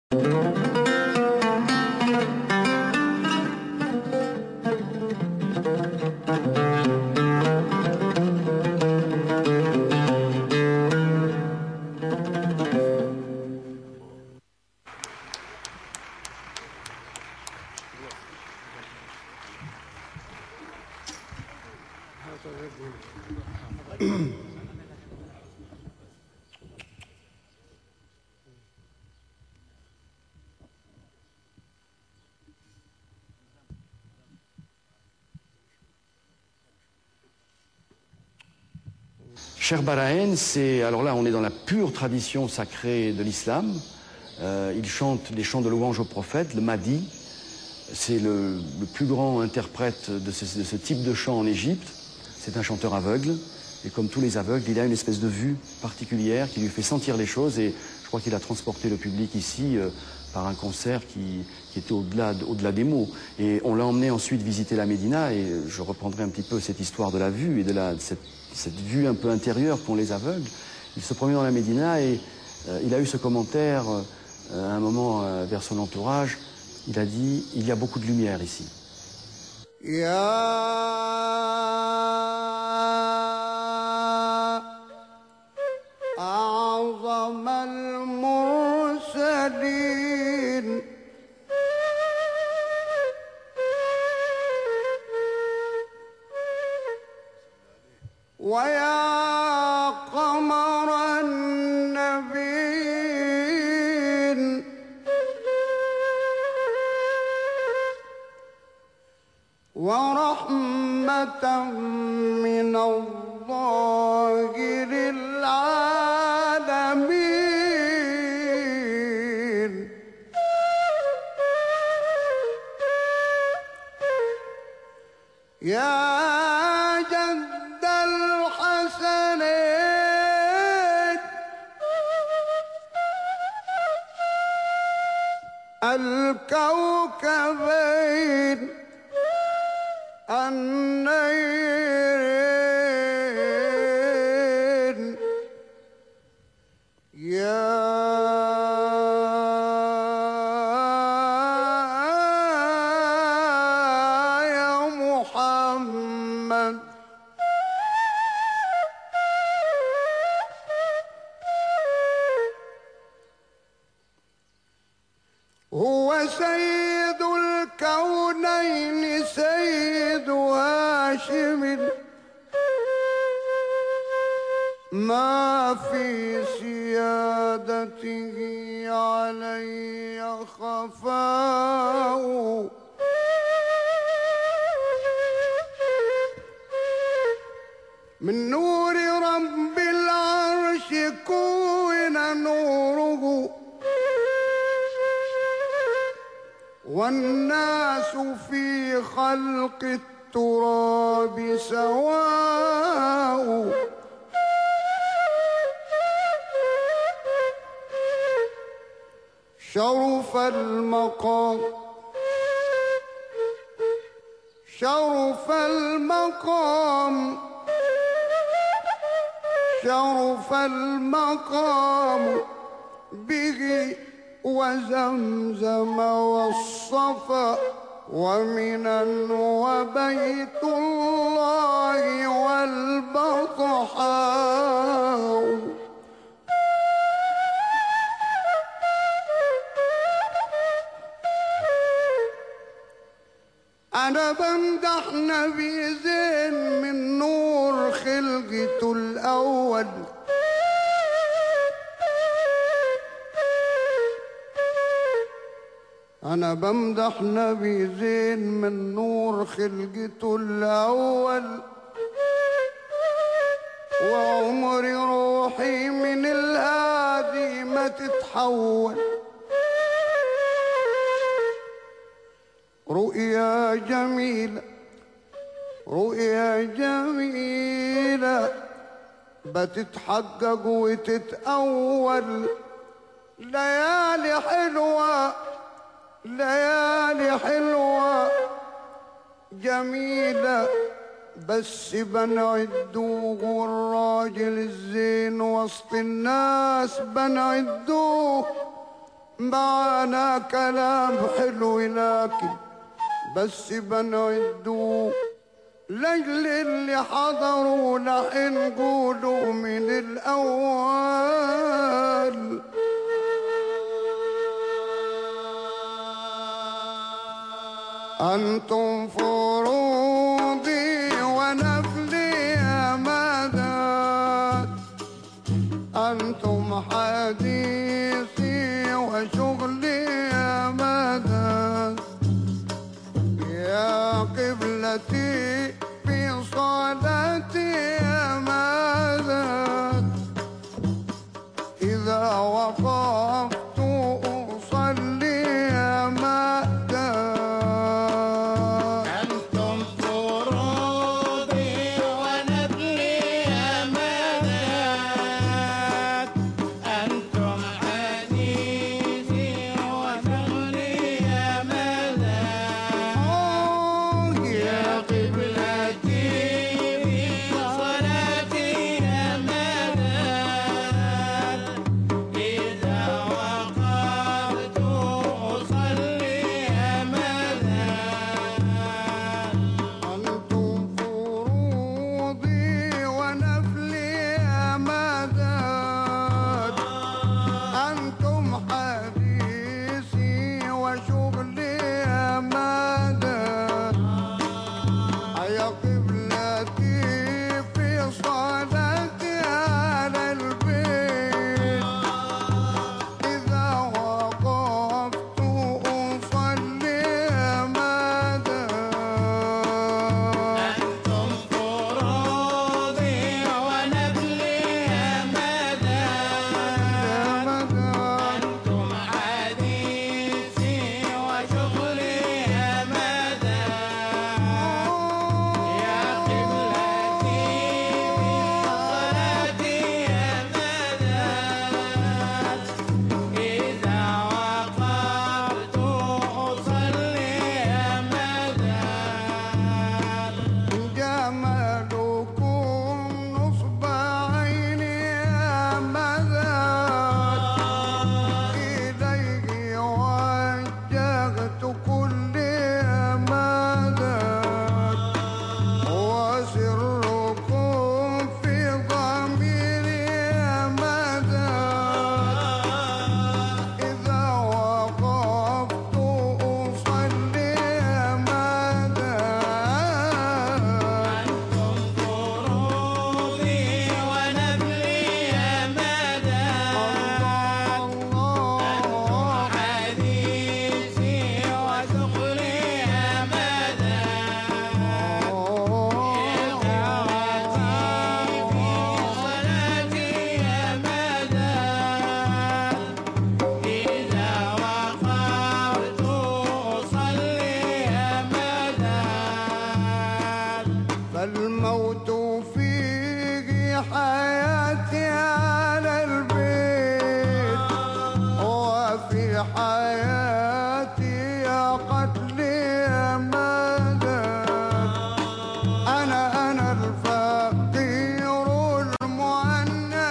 Cheikh Barahen, alors là on est dans la pure tradition sacrée de l'islam. Il chante des chants de louange au prophète, le Mahdi. C'est le plus grand interprète de ce type de chant en Égypte. C'est un chanteur aveugle. Et comme tous les aveugles, il a une espèce de vue particulière qui lui fait sentir les choses. Et je crois qu'il a transporté le public ici par un concert qui était au-delà des mots. Et on l'a emmené ensuite visiter la Médina. Et je reprendrai un petit peu cette histoire de la vue et de cette vue un peu intérieure qu'ont les aveugles. Il se promenait dans la Médina et il a eu ce commentaire à un moment vers son entourage. Il a dit « Il y a beaucoup de lumière ici ». ويا قمر النبي ورحمة من الله للعالمين يا الكوكبين النيرين يا محمد هو سيد الكونين سيد هاشم ما في سيادته علي خفاء من نور رب العرش كون نوره والناس في خلق التراب سواء شرف المقام شرف المقام شرف المقام به وزمزم والصفا ومنى وبيت الله والبطحاء أنا بمدح نبي زين من نور خلقته الأول أنا بمدح نبي زين من نور خلقته الأول وعمري روحي من الهادي ما تتحول رؤيا جميلة رؤيا جميلة بتتحقق وتتأول ليالي حلوة ليالي حلوة جميلة بس بنعدوه والراجل الزين وسط الناس بنعدوه معانا كلام حلو لكن بس بنعدوه لجل اللي حضروا لح نقولوا من الأول. أنتم فروضي ونفلي أمداد، أنتم حديثي وشغلي أمداد، يا قبلتي في صلاتي أمداد، إذا وقفت أصلي أمداد. فالموت فيه حياتي على البيت، وفي حياتي قتلي أمداد. أنا الفقير المعنى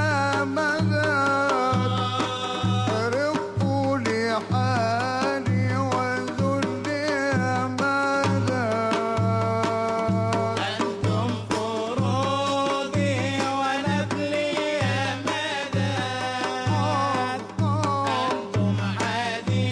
مداد، رقوا لي حالي وذلي أمداد. أنتم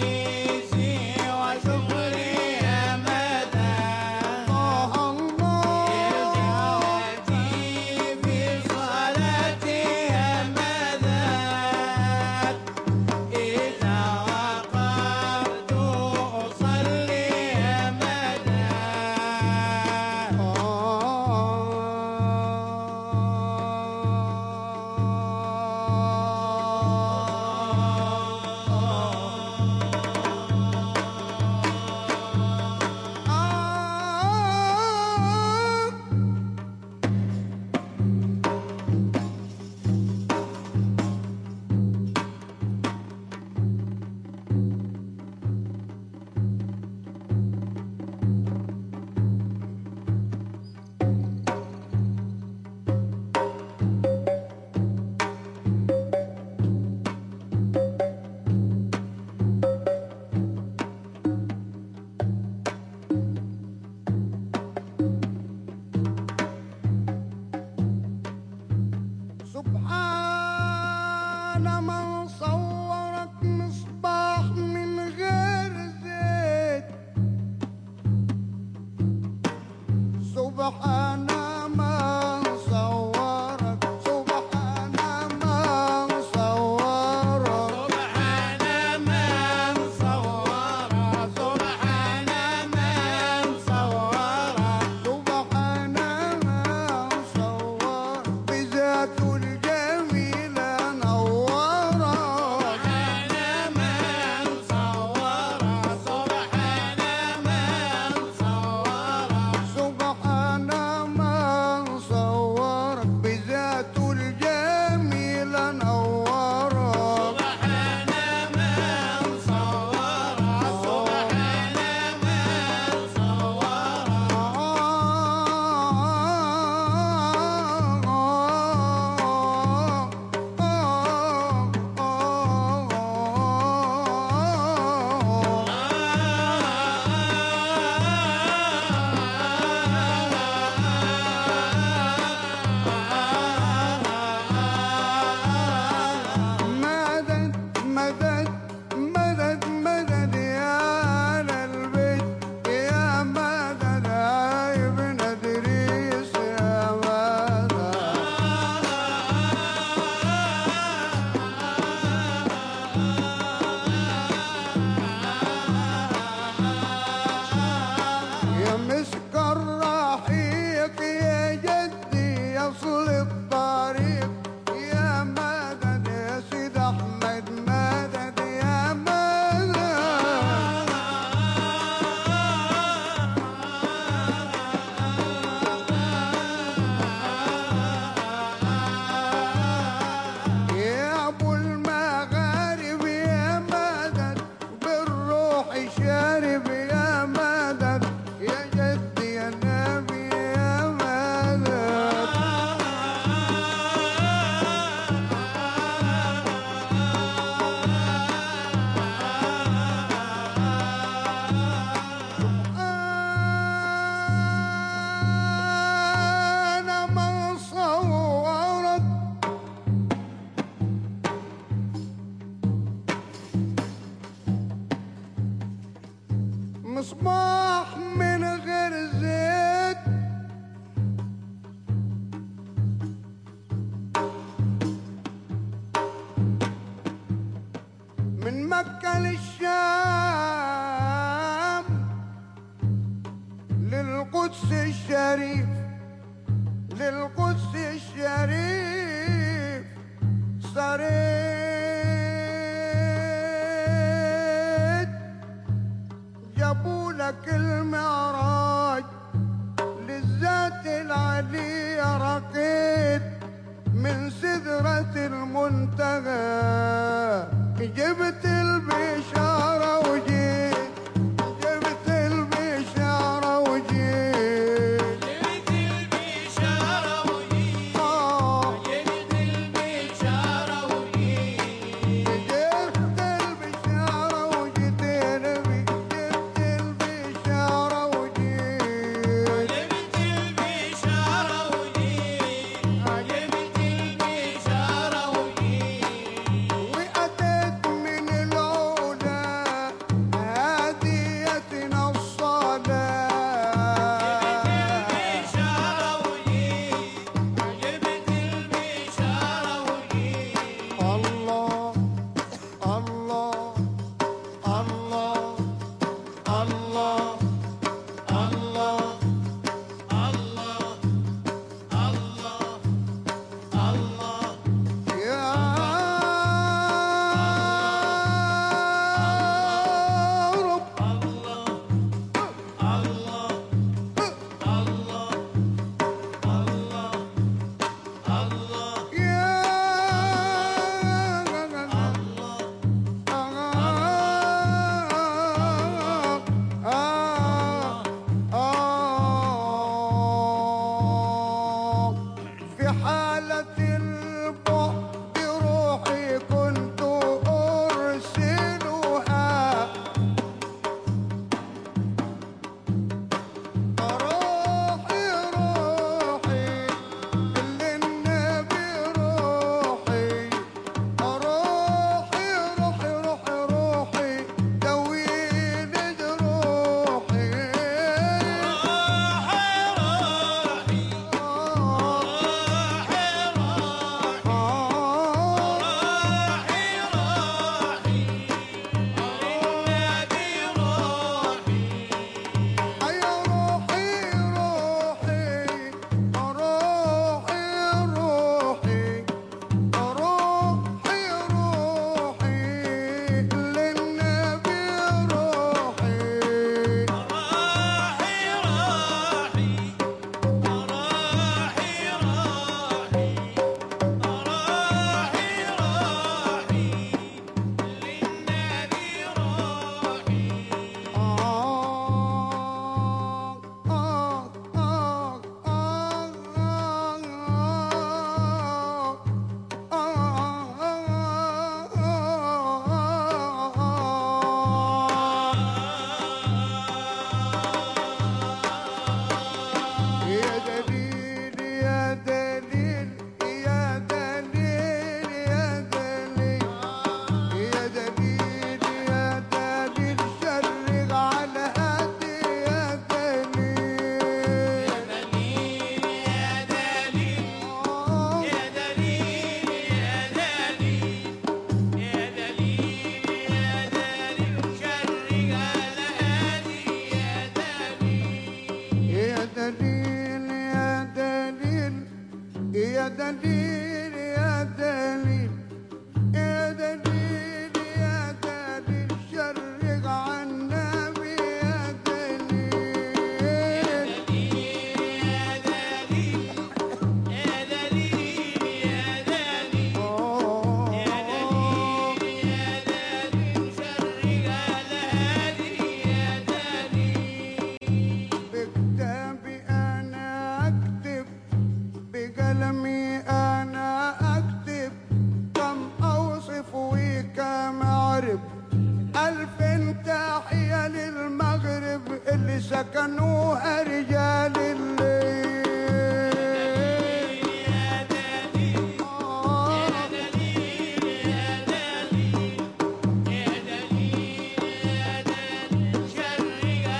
مصباح من غير زيت من مكة للشام للقدس الشريف للقدس الشريف صريت جابوا لك المعراج للذات العليا رقيت من سدرة المنتهى جبت البشارة وجيت جبت البشارة وجيت جبت البشارة وجيت جبت البشارة وجيت جبت البشارة وجيت يا نبي جبت البشارة وجيت جبت البشارة وجيت جبت البشارة وجيت وأتيت من العلا هاديتنا الصلاة البشارة وجيت جبت البشارة وجيت الله الله الله الله الله يا رب في حالة البعد روحي كنت أرسلها روحي روحي للنبي روحي روحي روحي روحي روحي دويني جروحي أي روحي روحي روحي روحي روحي روحي للنبي روحي يا دليل يا دليل يا دليل يا دليل يا دليل يا دليل شرق على هدي يا دليل يا دليل يا دليل يا دليل يا دليل يا دليل يا دليل شرق عالنبي يا دليل بكتابي أنا أكتب بقلمي أنا أكتب كم أوصف وكم أعرف ألف تحية للمغرب اللي سكنوها رجال الليل شرق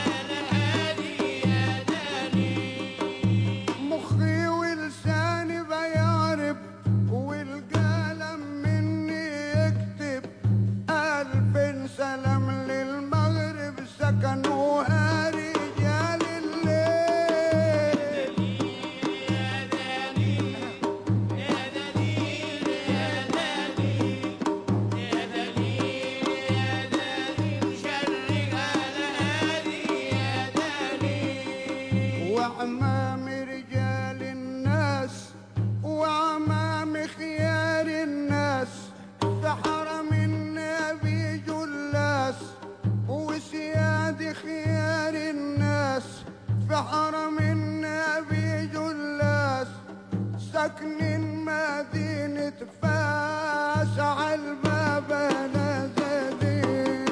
في حرم النبي جلاس ساكنين مدينة فاس عالباب نازلين.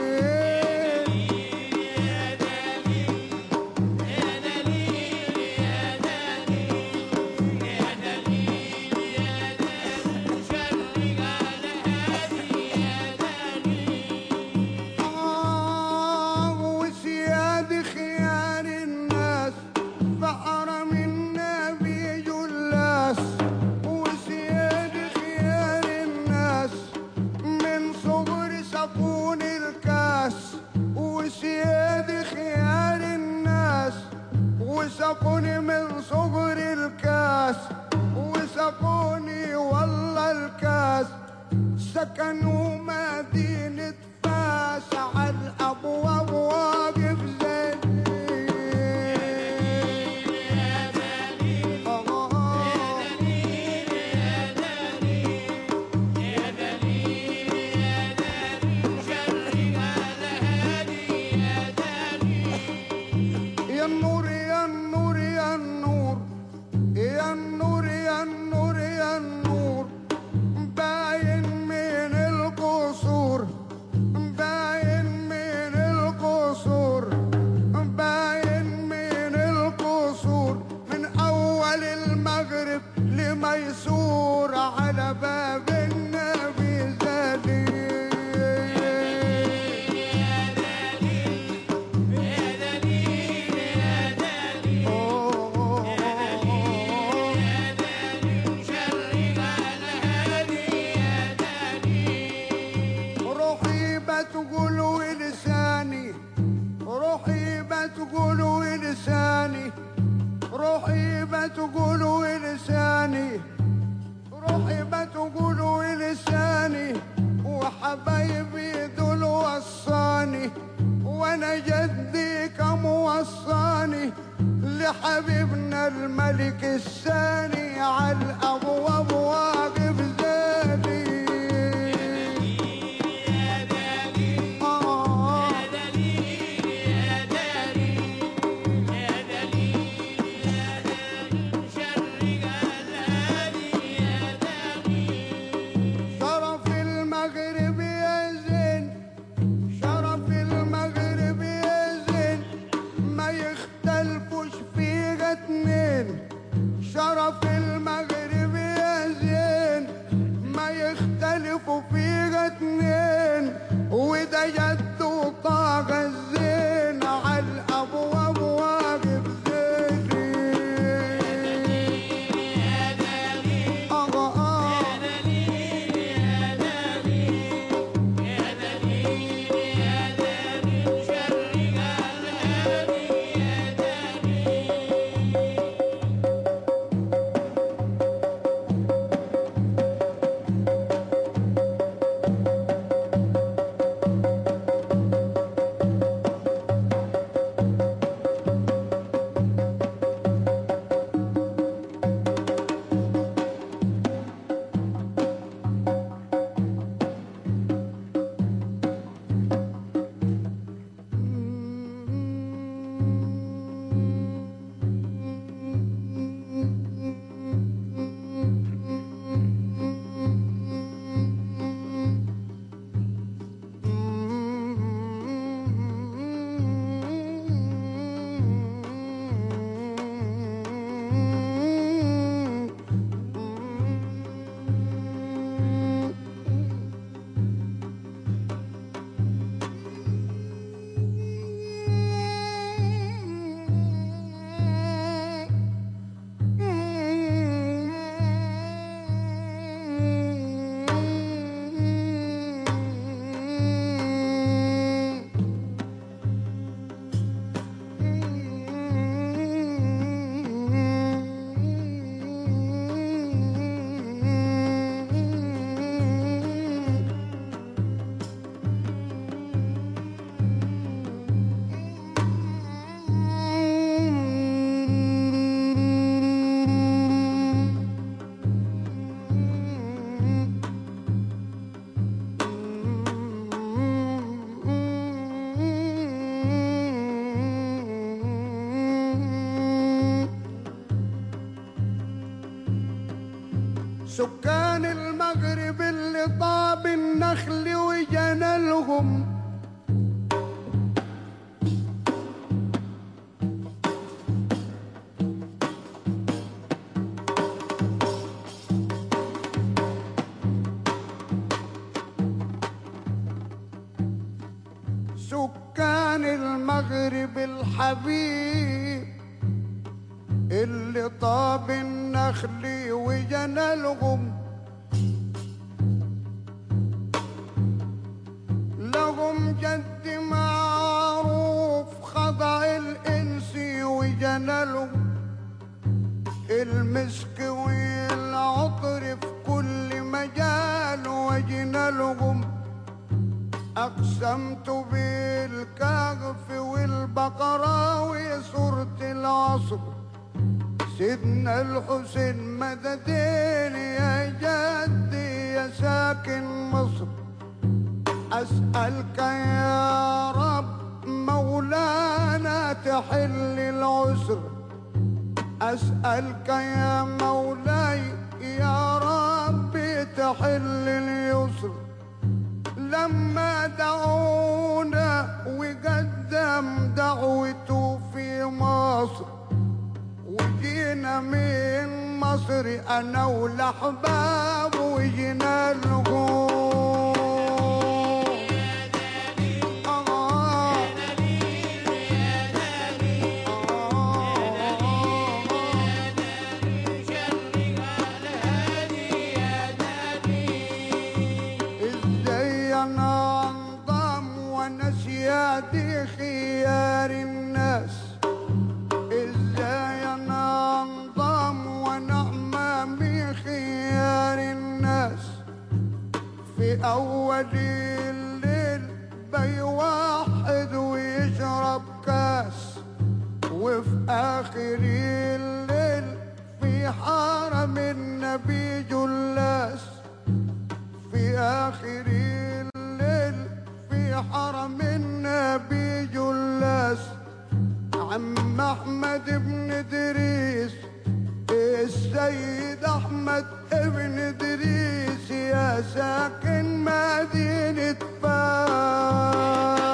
وسياد خيار الناس في حرم النبي جلاس وسياد خيار الناس من صغر سقون الكاس وسياد خيار الناس وسقوني من صغر الكاس وسقوني والله الكاس سكنوا مدينة فاس على الأبواب واقف زين. يا النور يا النور يا النور يا النور يا النور يا النور باين من القصور باين من القصور باين من القصور من أول المغرب لميسور على باب النبي زادي. روحي بتقول ولساني روحي بتقول ولساني روحي بتقول ولساني روحي بتقول ولساني وحبايبي دول وصاني وانا جدي كم وصاني لحبيبنا الملك الثاني على الابواب واقف زادي. شرف المغرب يا زين شرف المغرب يا زين ما يختلفوش فيها اتنين. شرف المغرب يا سكان المغرب اللي طاب النخل وجنى لهم سكان المغرب الحبيب اللي طاب النخل وجنى لهم لهم جد معروف خضع الإنس وجنى لهم المسك والعطر في كل مجال وجنى لهم أقسمت بالكهف والبقرة وسورة العصر سيدنا الحسين مددين يا جدي يا ساكن مصر أسألك يا رب مولانا تحل العسر أسألك يا مولاي يا رب تحل اليسر لما دعونا وقدم دعوته في مصر وجينا من مصر انا والاحباب وجينا لهم دي خيار الناس ازاي انا انضم ونعمة بخيار الناس في اول الليل بيوحد ويشرب كاس وفي اخر الليل في حرم النبي جلاس في اخر الليل في حرم النبي جلاس عم احمد بن ادريس السيد احمد ابن ادريس يا ساكن مدينة فاس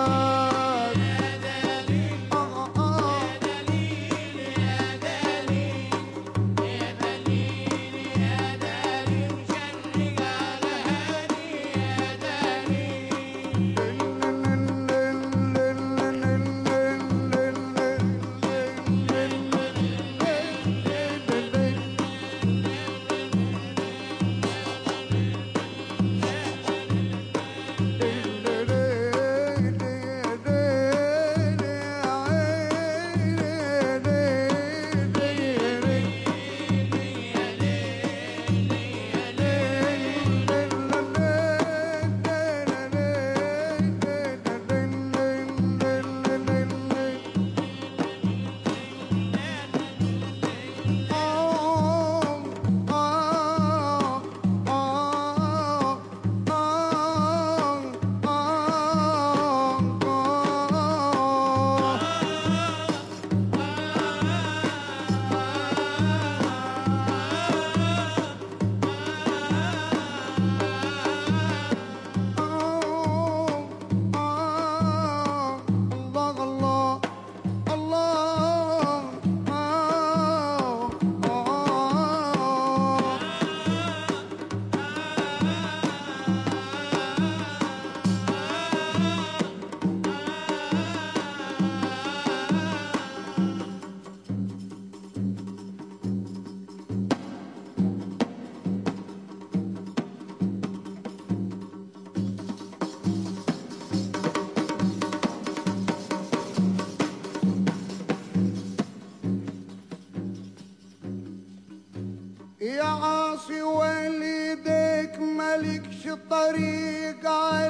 يا عاصي والديك مالكش طريق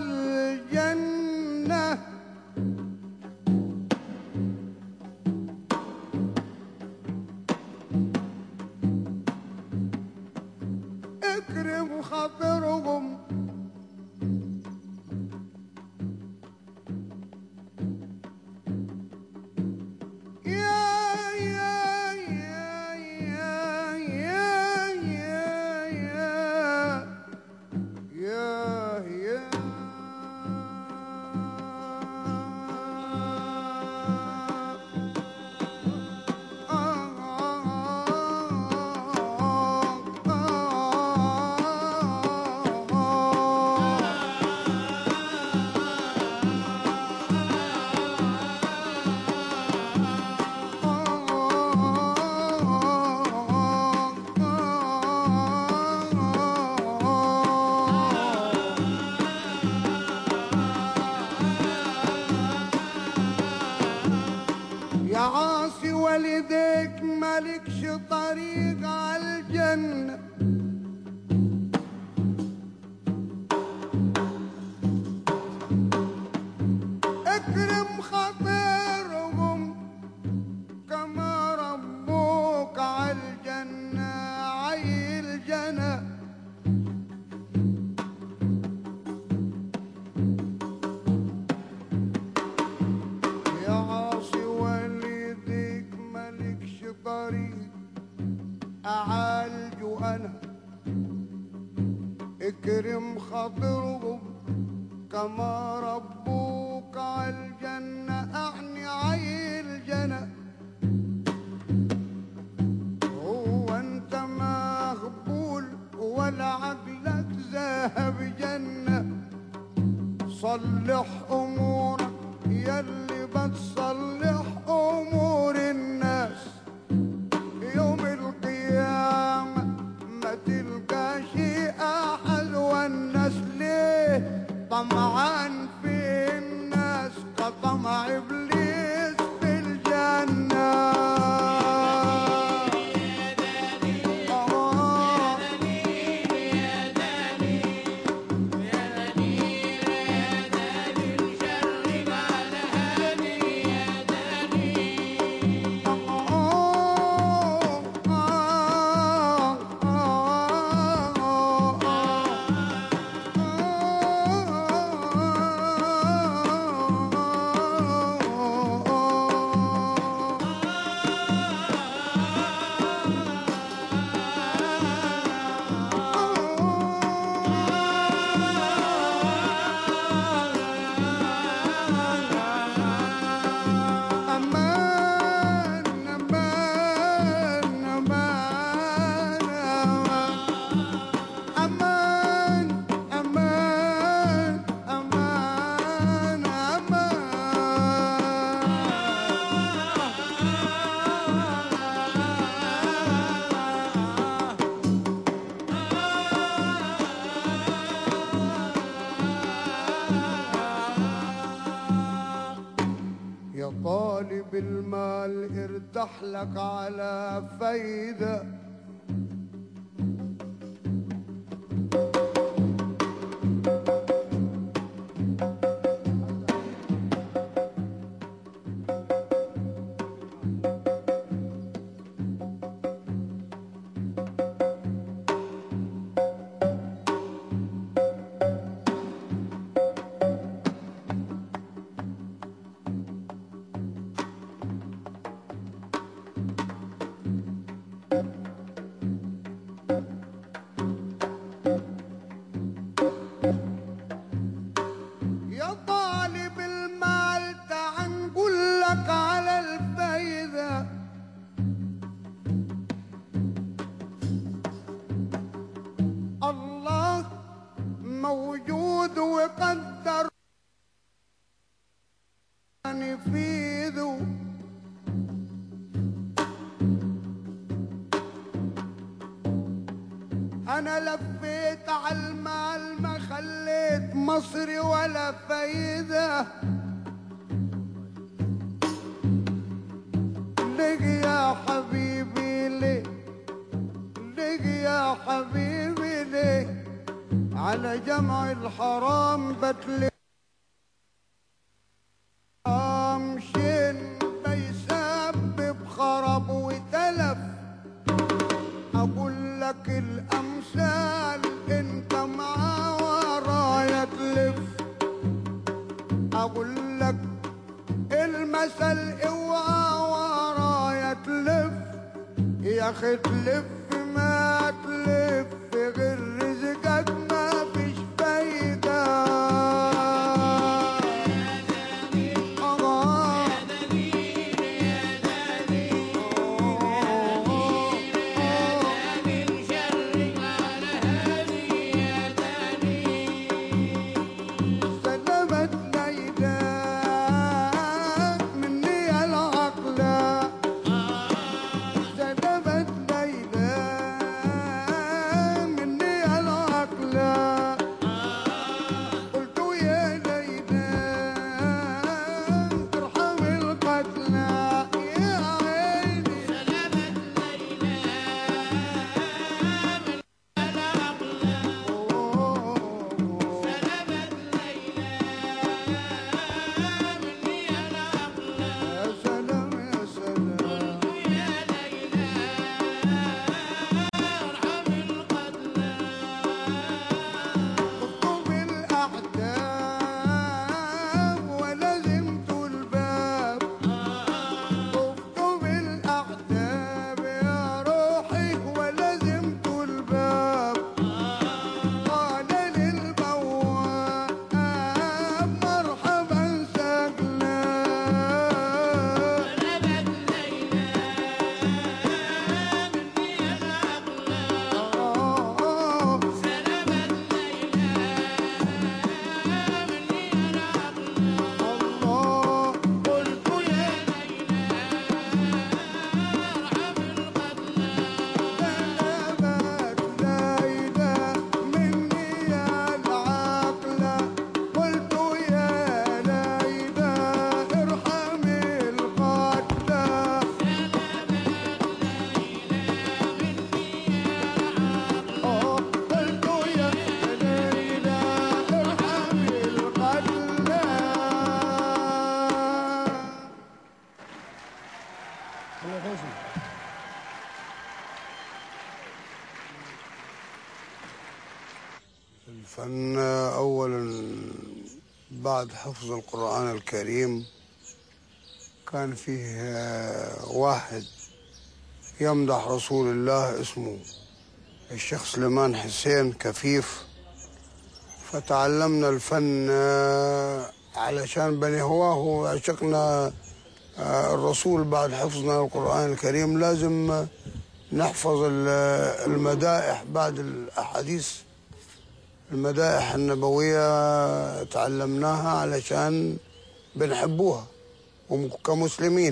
عالجنة اكرم خاطرهم يا والديك مالكش طريق عالجنة. اكرم خاطرهم كما ربوك عالجنة عيل جنة. يا عاصي والديك مالكش طريق أعالجه أنا. اكرم خاطرهم كما ربوك عالجنة أعني عيل جنة. هو أنت مغبول ولا عقلك ذهب جنة؟ صلح أمورك يلي بتصلح أمور الناس. يوم القيامة ما تلقاش أحد والناس ليه طمعان في الناس كطمع إبليس في الجنة. يا طالب المال ارتاح لك على فايدة. يا طالب المال تعال نقول لك على الفايدة. الله موجود وقدر نفيده. أنا لفيت عالمال ما خليت مصري ولا فايدة. ليه يا حبيبي ليه؟ ليه يا حبيبي ليه؟ على جمع الحرام بتلي شن بيسبب خراب وتلف. أقول لك الأمثال انت معاه ورايا تلف. أقول لك المثل اوعى ورايا تلف. يا أخي تلف ما تلف غير رزقك ما فيش فايدة. الفن أولا بعد حفظ القرآن الكريم كان فيه واحد يمدح رسول الله اسمه الشيخ سليمان حسين كفيف، فتعلمنا الفن علشان بني هواه وعشقنا الرسول. بعد حفظنا القرآن الكريم لازم نحفظ المدائح بعد الأحاديث، المدائح النبوية تعلمناها علشان بنحبوها كمسلمين.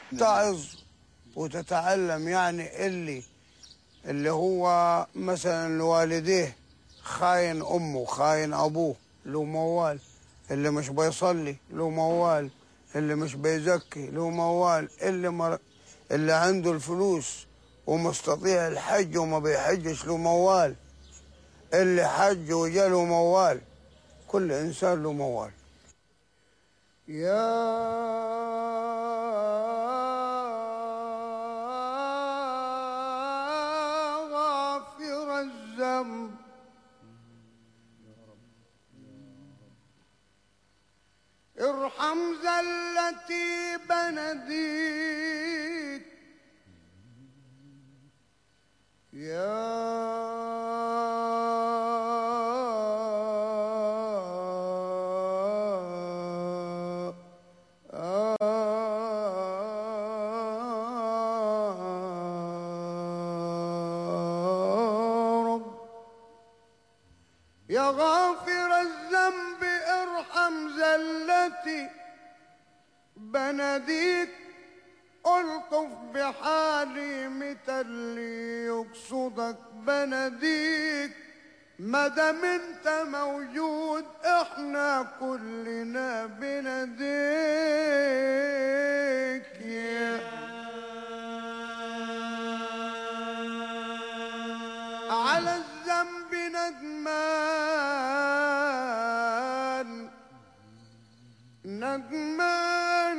تتعظ وتتعلم، يعني اللي هو مثلا والديه خاين أمه خاين أبوه له موال، اللي مش بيصلي له موال، اللي مش بيزكي له موال، اللي عنده الفلوس ومستطيع الحج وما بيحجش له موال، اللي حج وجاله موال، كل إنسان له موال. يا غافر الذنب ارحم زلتي بنديك، يا غافر الذنب ارحم زلتي بناديك، ألطف بحالي متى اللي يقصدك بناديك، مادام انت موجود احنا كلنا بناديك. على الذنب ندمان ندمان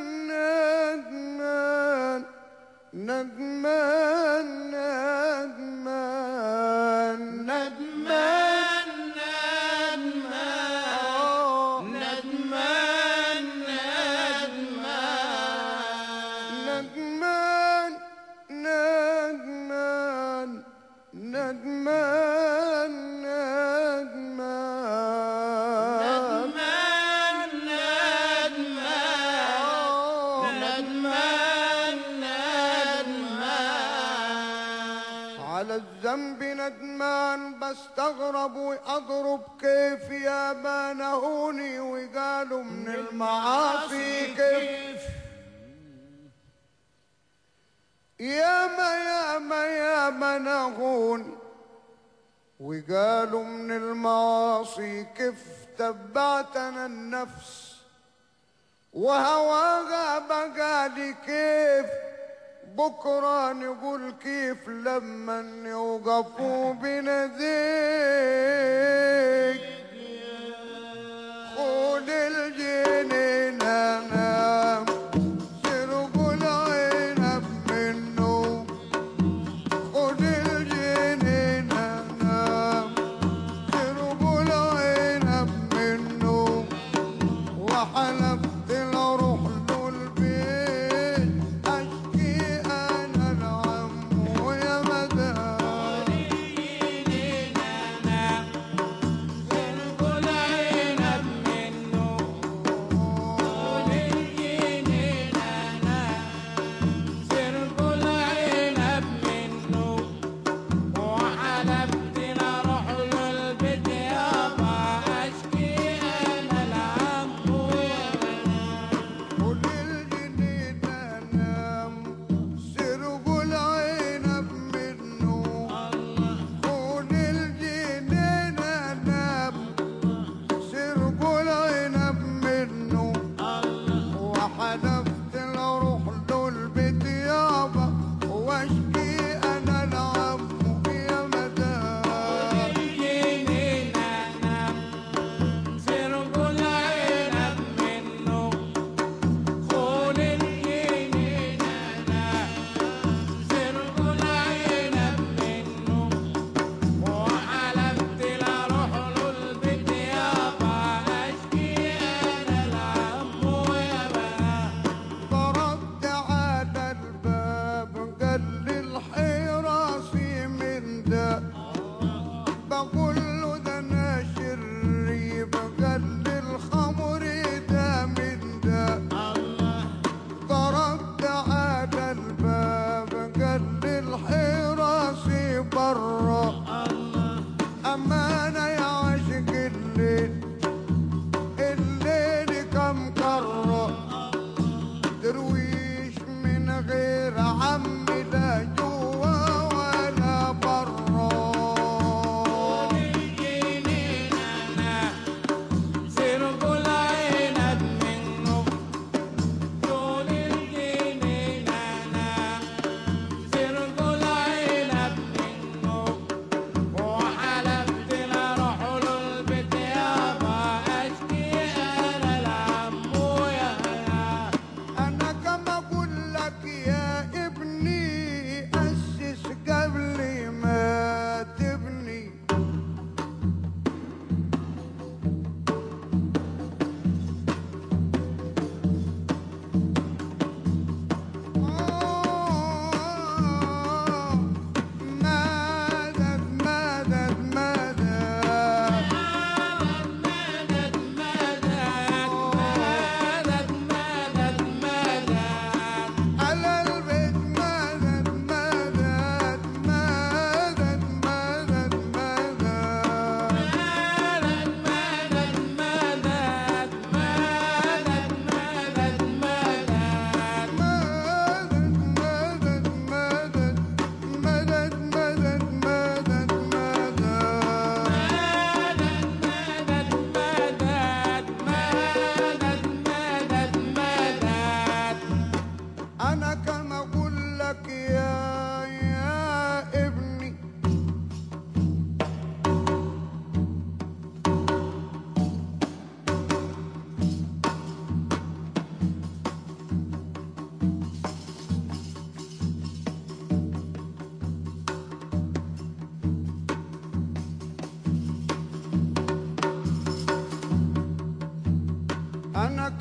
ندمان ندمان ندمان ندمان ندمان ندمان ندمان ندمان ندمان على الذنب ندمان، بستغرب واضرب كيف يا ما نهوني وقالوا من المعاصي كيف، يا ما نهون وقالوا من المعاصي كيف، تبعتنا النفس وهواها بقالي كيف، بكرة نقول كيف لما يوقفوا بناديك. خد الجنين انام سرقوا العنب منه، خد الجنين انام سرقوا العنب منه، وحلفت لروح له البيت اشكي انا العم ويا مدام.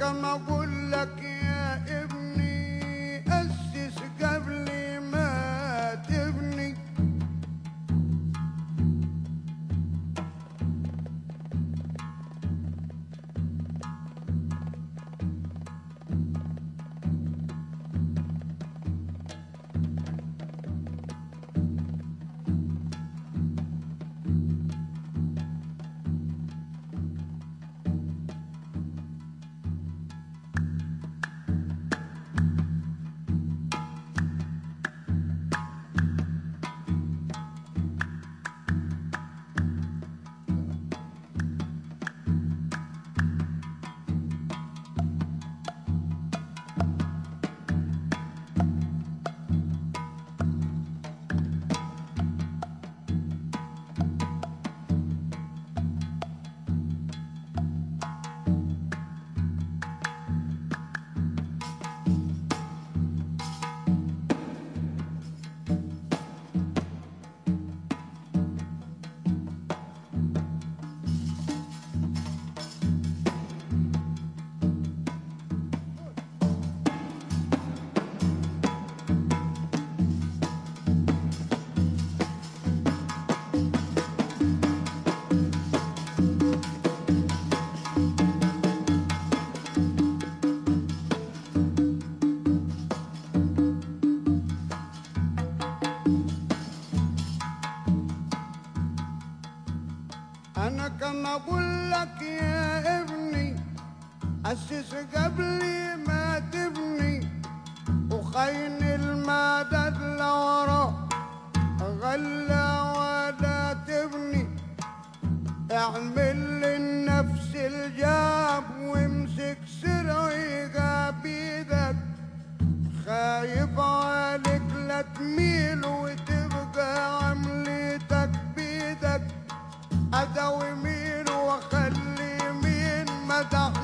كان اقول لك يا ابني اسس قبل ما تبني. انا كان اقول لك يا ابني اسس قبل ما تبني، وخين المدد لورا غلى ولا تبني. اعمل للنفس الجاب وامسك سرعيها بيدك، خايف عليك لا تميل وتبقى عملتك بيدك. اداوي مين واخلي مين ما